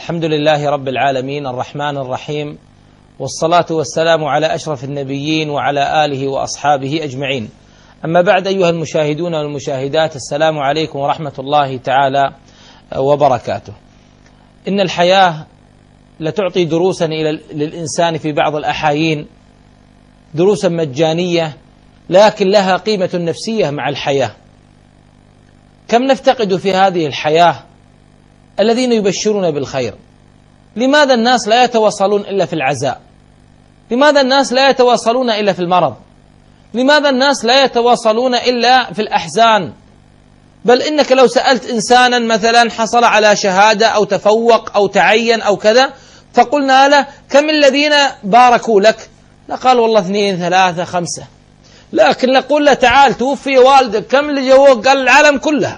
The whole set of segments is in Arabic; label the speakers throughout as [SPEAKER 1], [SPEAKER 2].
[SPEAKER 1] الحمد لله رب العالمين الرحمن الرحيم، والصلاة والسلام على أشرف النبيين وعلى آله وأصحابه أجمعين. أما بعد، أيها المشاهدون والمشاهدات، السلام عليكم ورحمة الله تعالى وبركاته. إن الحياة لتعطي دروسا للإنسان في بعض الأحايين، دروسا مجانية لكن لها قيمة نفسية مع الحياة. كم نفتقد في هذه الحياة الذين يبشرون بالخير؟ لماذا الناس لا يتواصلون إلا في العزاء؟ لماذا الناس لا يتواصلون إلا في المرض؟ لماذا الناس لا يتواصلون إلا في الأحزان؟ بل إنك لو سألت إنسانا مثلا حصل على شهادة أو تفوق أو تعين أو كذا، فقلنا له كم الذين باركوا لك؟ لقال والله 2 3 5. لكن نقول له تعال توفي والدك، كم اللي جوك؟ قال العالم كلها.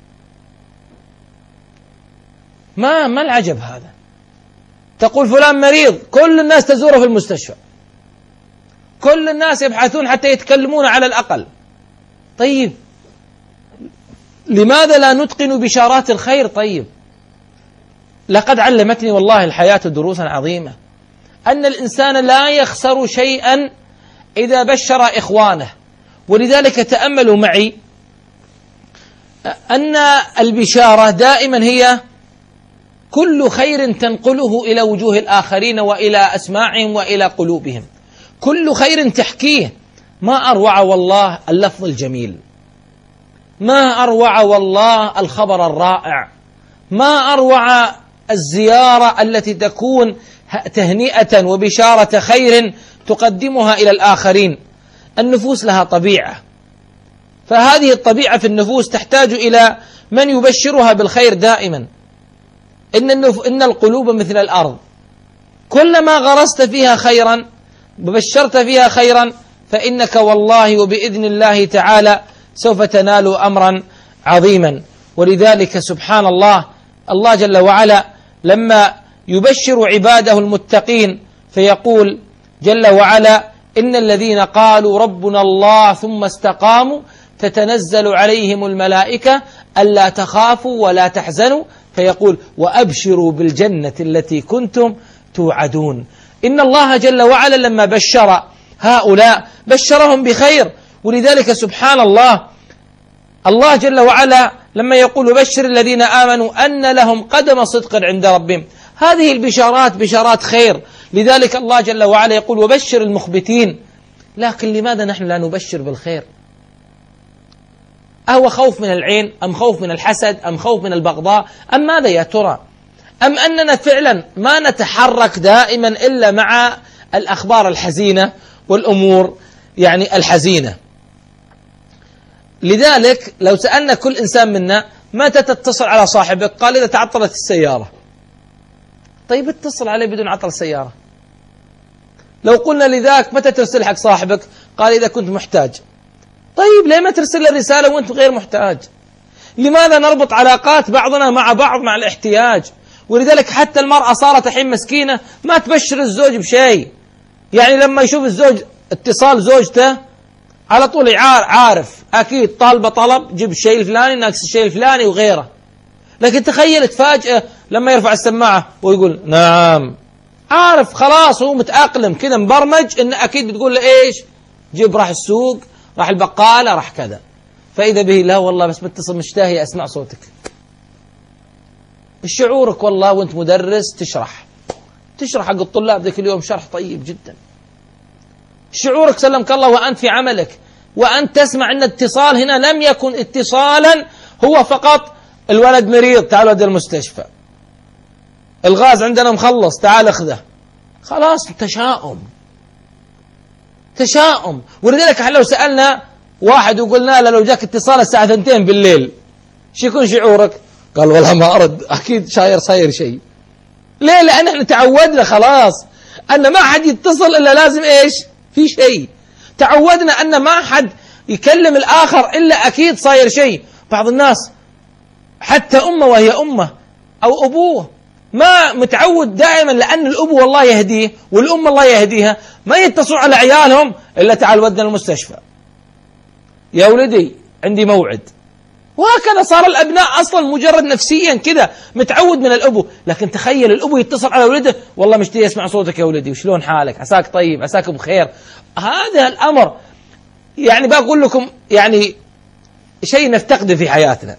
[SPEAKER 1] ما العجب هذا؟ تقول فلان مريض، كل الناس تزوره في المستشفى، كل الناس يبحثون حتى يتكلمون على الأقل. طيب لماذا لا نتقن بشارات الخير؟ طيب لقد علمتني والله الحياة دروسا عظيمة، أن الإنسان لا يخسر شيئا إذا بشر إخوانه. ولذلك تأملوا معي أن البشارة دائما هي كل خير تنقله إلى وجوه الآخرين وإلى أسماعهم وإلى قلوبهم، كل خير تحكيه. ما أروع والله اللفظ الجميل، ما أروع والله الخبر الرائع، ما أروع الزيارة التي تكون تهنئة وبشارة خير تقدمها إلى الآخرين. النفوس لها طبيعة، فهذه الطبيعة في النفوس تحتاج إلى من يبشرها بالخير دائما. إن القلوب مثل الأرض، كلما غرست فيها خيرا وبشرت فيها خيرا فإنك والله وبإذن الله تعالى سوف تنال أمرا عظيما. ولذلك سبحان الله، الله جل وعلا لما يبشر عباده المتقين فيقول جل وعلا: إن الذين قالوا ربنا الله ثم استقاموا تتنزل عليهم الملائكة ألا تخافوا ولا تحزنوا، فيقول: وأبشروا بالجنة التي كنتم توعدون. إن الله جل وعلا لما بشر هؤلاء بشرهم بخير. ولذلك سبحان الله، الله جل وعلا لما يقول: بشر الذين آمنوا أن لهم قدم صدق عند ربهم، هذه البشارات بشارات خير. لذلك الله جل وعلا يقول: وبشر المخبتين. لكن لماذا نحن لا نبشر بالخير؟ أهو خوف من العين، أم خوف من الحسد، أم خوف من البغضاء، أم ماذا يا ترى؟ أم أننا فعلا ما نتحرك دائما إلا مع الأخبار الحزينة والأمور الحزينة؟ لذلك لو سألنا كل إنسان منا متى تتصل على صاحبك؟ قال: إذا تعطلت السيارة. طيب اتصل عليه بدون عطل السيارة. لو قلنا لذاك متى ترسل حق صاحبك؟ قال: إذا كنت محتاج. طيب ليه ما ترسل الرسالة وانت غير محتاج؟ لماذا نربط علاقات بعضنا مع بعض مع الاحتياج؟ ولذلك حتى المرأة صارت الحين مسكينة ما تبشر الزوج بشيء. لما يشوف الزوج اتصال زوجته على طول عارف أكيد طالبة طلب، جيب الشيء الفلاني، ناقص الشيء الفلاني وغيره. لكن تخيل تفاجأه لما يرفع السماعة ويقول نعم، عارف خلاص، هو متأقلم كذا مبرمج إن أكيد بتقول له إيش؟ جيب، راح السوق، راح البقالة، راح كذا. فإذا به لا والله بس متصل مشتهي أسمع صوتك. شعورك والله وانت مدرس تشرح حق الطلاب ذاك اليوم شرح طيب جدا. شعورك سلمك الله وأنت في عملك وأنت تسمع أن الاتصال هنا لم يكن اتصالا هو فقط الولد مريض تعال ودي المستشفى، الغاز عندنا مخلص تعال اخذه. خلاص تشاؤم. ولذلك لو سألنا واحد وقلنا له لو جاك اتصال الساعة 2 بالليل شو يكون شعورك؟ قال والله ما أرد، أكيد صاير شيء. ليه؟ لأن احنا تعودنا خلاص أن ما حد يتصل إلا لازم إيش؟ في شيء. تعودنا أن ما حد يكلم الآخر إلا أكيد صاير شيء. بعض الناس حتى أمه وهي أمه أو أبوه ما متعود دائما، لأن الأب والله يهديه والأم الله يهديها، ما يتصلوا على عيالهم إلا تعال ودنا المستشفى، يا ولدي عندي موعد، وهكذا صار الأبناء أصلا مجرد نفسيا كذا متعود من الأبو. لكن تخيل الأبو يتصل على ولده، والله مشتهي أسمع صوتك يا ولدي، وشلون حالك، عساك طيب، عساك بخير. هذا الأمر يعني بقول لكم يعني شيء نفتقده في حياتنا.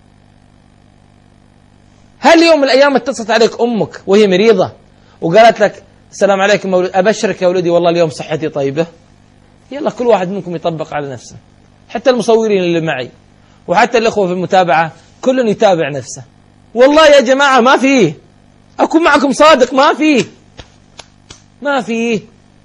[SPEAKER 1] هل يوم من الأيام اتصلت عليك أمك وهي مريضة وقالت لك السلام عليكم أبشرك يا ولدي والله اليوم صحتي طيبة؟ يلا كل واحد منكم يطبق على نفسه، حتى المصورين اللي معي وحتى الأخوة في المتابعة كل يتابع نفسه. والله يا جماعة ما فيه، أكون معكم صادق، ما فيه.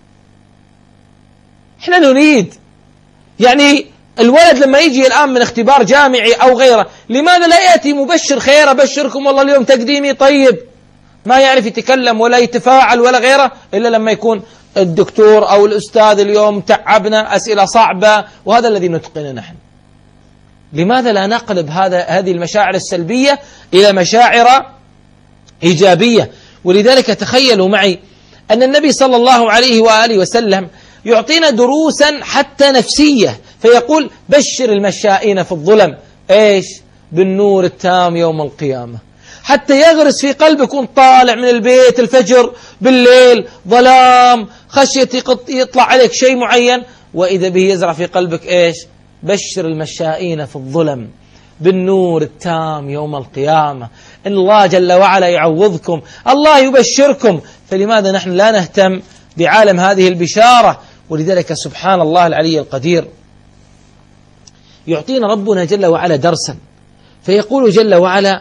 [SPEAKER 1] احنا نريد يعني الولد لما يجي الآن من اختبار جامعي أو غيره، لماذا لا يأتي مبشر خير، أبشركم والله اليوم تقديمي طيب، ما يعرف يتكلم ولا يتفاعل ولا غيره إلا لما يكون الدكتور أو الأستاذ اليوم تعبنا أسئلة صعبة، وهذا الذي نتقنه نحن. لماذا لا نقلب هذه المشاعر السلبية إلى مشاعر إيجابية؟ ولذلك تخيلوا معي أن النبي صلى الله عليه وآله وسلم يعطينا دروسا حتى نفسية، فيقول بشر المشائين في الظلم إيش؟ بالنور التام يوم القيامة. حتى يغرس في قلبك، يكون طالع من البيت الفجر بالليل ظلام، خشية يطلع عليك شيء معين، وإذا به يزرع في قلبك إيش؟ بشر المشائين في الظلم بالنور التام يوم القيامة. إن الله جل وعلا يعوضكم، الله يبشركم. فلماذا نحن لا نهتم بعالم هذه البشارة؟ ولذلك سبحان الله العلي القدير يعطينا ربنا جل وعلا درسا، فيقول جل وعلا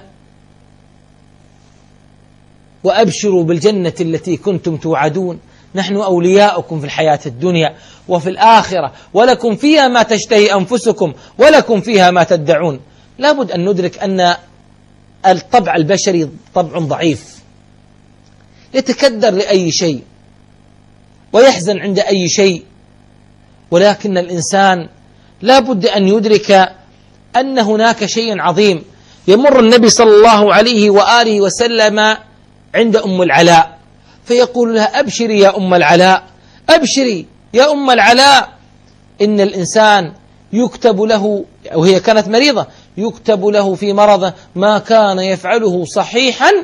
[SPEAKER 1] وأبشروا بالجنة التي كنتم توعدون نحن أولياؤكم في الحياة الدنيا وفي الآخرة ولكم فيها ما تشتهي أنفسكم ولكم فيها ما تدعون. لابد أن ندرك أن الطبع البشري طبع ضعيف، يتكدر لأي شيء ويحزن عند أي شيء، ولكن الإنسان لابد أن يدرك أن هناك شيء عظيم. يمر النبي صلى الله عليه وآله وسلم عند أم العلاء فيقول لها أبشري يا أم العلاء، أبشري يا أم العلاء، إن الإنسان يكتب له، وهي كانت مريضة، يكتب له في مرضه ما كان يفعله صحيحا.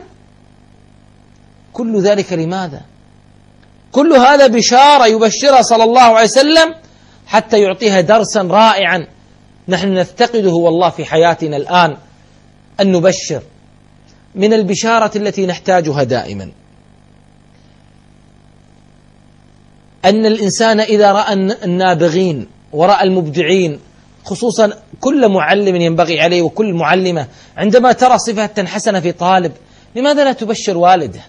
[SPEAKER 1] كل ذلك لماذا؟ كل هذا بشارة يبشرها صلى الله عليه وسلم حتى يعطيها درسا رائعا نحن نفتقده والله في حياتنا الآن، أن نبشر. من البشارة التي نحتاجها دائما أن الإنسان إذا رأى النابغين ورأى المبدعين، خصوصا كل معلم ينبغي عليه وكل معلمة، عندما ترى صفة حسنة في طالب لماذا لا تبشر والده؟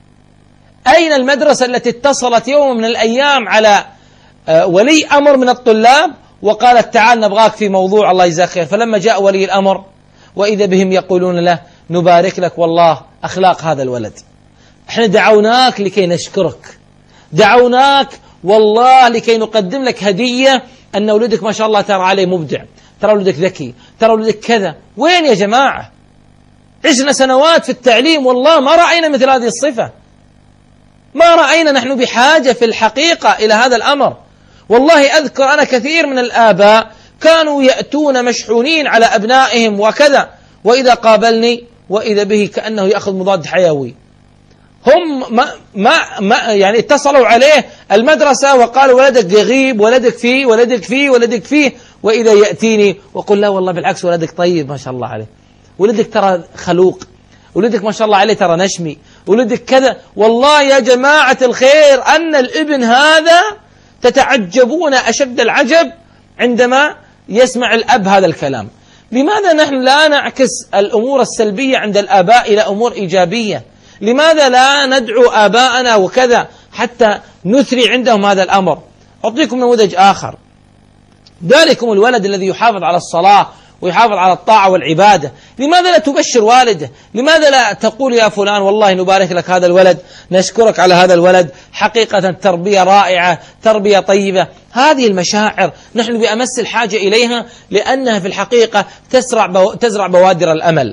[SPEAKER 1] أين المدرسة التي اتصلت يوم من الأيام على ولي أمر من الطلاب وقالت تعال نبغاك في موضوع الله يجزاك خير، فلما جاء ولي الأمر وإذا بهم يقولون له نبارك لك والله أخلاق هذا الولد، احنا دعوناك لكي نشكرك، دعوناك والله لكي نقدم لك هدية أن ولدك ما شاء الله ترى عليه مبدع، ترى ولدك ذكي، ترى ولدك كذا. وين يا جماعة؟ عشنا سنوات في التعليم والله ما رأينا مثل هذه الصفة، ما رأينا. نحن بحاجة في الحقيقة إلى هذا الأمر. والله أذكر أنا كثير من الآباء كانوا يأتون مشحونين على أبنائهم وكذا، وإذا قابلني وإذا به كأنه يأخذ مضاد حيوي. هم ما يعني اتصلوا عليه المدرسة وقالوا ولدك يغيب، ولدك فيه، ولدك فيه، ولدك فيه، وإذا يأتيني وقل لا والله بالعكس ولدك طيب ما شاء الله عليه، ولدك ترى خلوق، ولدك ما شاء الله عليه ترى نشمي، ولدك كذا. والله يا جماعة الخير أن الابن هذا تتعجبون أشد العجب عندما يسمع الأب هذا الكلام. لماذا نحن لا نعكس الأمور السلبية عند الآباء إلى أمور إيجابية؟ لماذا لا ندعو آباءنا وكذا حتى نثري عندهم هذا الأمر؟ أعطيكم نموذج آخر، ذلكم الولد الذي يحافظ على الصلاة ويحافظ على الطاعة والعبادة، لماذا لا تبشر والده؟ لماذا لا تقول يا فلان والله نبارك لك هذا الولد، نشكرك على هذا الولد، حقيقة تربية رائعة، تربية طيبة. هذه المشاعر نحن بأمس الحاجة إليها، لأنها في الحقيقة تزرع بوادر الأمل.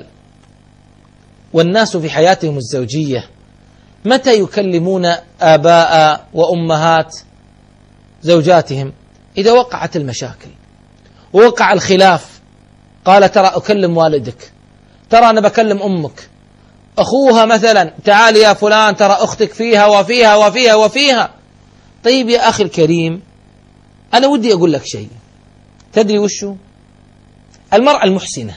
[SPEAKER 1] والناس في حياتهم الزوجية متى يكلمون آباء وأمهات زوجاتهم؟ إذا وقعت المشاكل ووقع الخلاف، قال ترى أكلم والدك، ترى أنا بكلم أمك، أخوها مثلا تعال يا فلان ترى أختك فيها وفيها وفيها وفيها. طيب يا أخي الكريم، أنا ودي أقول لك شيء، تدري وشو؟ المرأة المحسنة،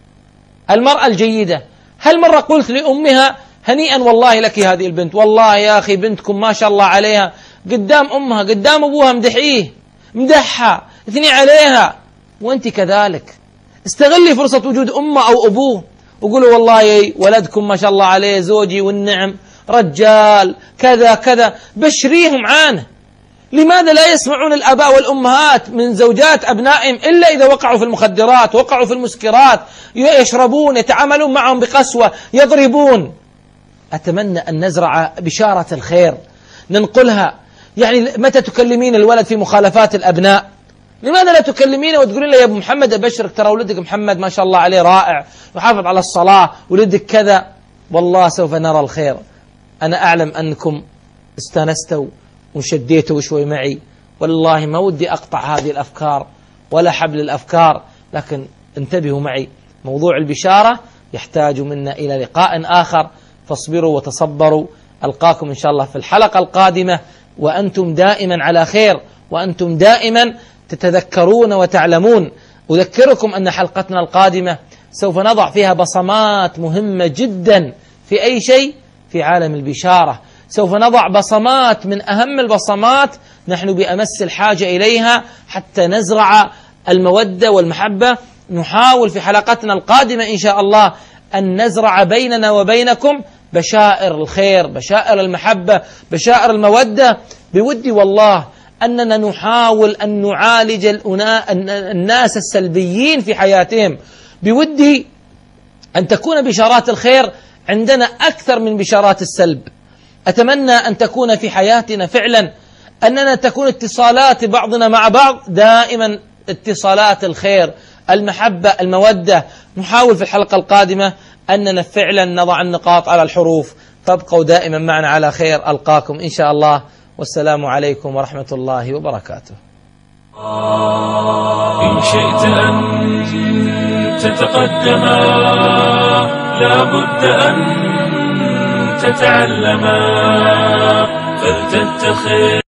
[SPEAKER 1] المرأة الجيدة، هل مرة قلت لأمها هنيئا والله لك هذه البنت، والله يا أخي بنتكم ما شاء الله عليها، قدام أمها قدام أبوها مدحيه مدحها اثني عليها، وأنت كذلك استغلي فرصة وجود أمه أو أبوه وقولوا والله ولدكم ما شاء الله عليه زوجي والنعم رجال كذا كذا، بشريهم عنه. لماذا لا يسمعون الآباء والأمهات من زوجات أبنائهم إلا إذا وقعوا في المخدرات، وقعوا في المسكرات، يشربون، يتعاملون معهم بقسوة، يضربون؟ أتمنى أن نزرع بشارة الخير ننقلها. يعني متى تكلمين الولد في مخالفات الأبناء؟ لماذا لا تكلمينه وتقولين له يا أبو محمد أبشرك ترى ولدك محمد ما شاء الله عليه رائع، يحافظ على الصلاة، ولدك كذا، والله سوف نرى الخير. أنا أعلم أنكم استانستوا وشديتوا شوي معي، والله ما ودي أقطع هذه الأفكار ولا حبل الأفكار، لكن انتبهوا معي، موضوع البشارة يحتاج منا إلى لقاء آخر، فاصبروا وتصبروا. ألقاكم إن شاء الله في الحلقة القادمة وأنتم دائما على خير، وأنتم دائما تتذكرون وتعلمون. أذكركم أن حلقتنا القادمة سوف نضع فيها بصمات مهمة جدا في أي شيء في عالم البشارة، سوف نضع بصمات من أهم البصمات نحن بأمس الحاجة إليها حتى نزرع المودة والمحبة. نحاول في حلقتنا القادمة إن شاء الله أن نزرع بيننا وبينكم بشائر الخير، بشائر المحبة، بشائر المودة. بودي والله أننا نحاول أن نعالج الناس السلبيين في حياتهم، بودي أن تكون بشارات الخير عندنا أكثر من بشارات السلب. أتمنى أن تكون في حياتنا فعلا أننا تكون اتصالات بعضنا مع بعض دائما اتصالات الخير، المحبة، المودة. نحاول في الحلقة القادمة أننا فعلا نضع النقاط على الحروف. فابقوا دائما معنا على خير، ألقاكم إن شاء الله، والسلام عليكم ورحمة الله وبركاته.
[SPEAKER 2] إن شئت أن تتقدما لابد أن تتعلما فلتتخذ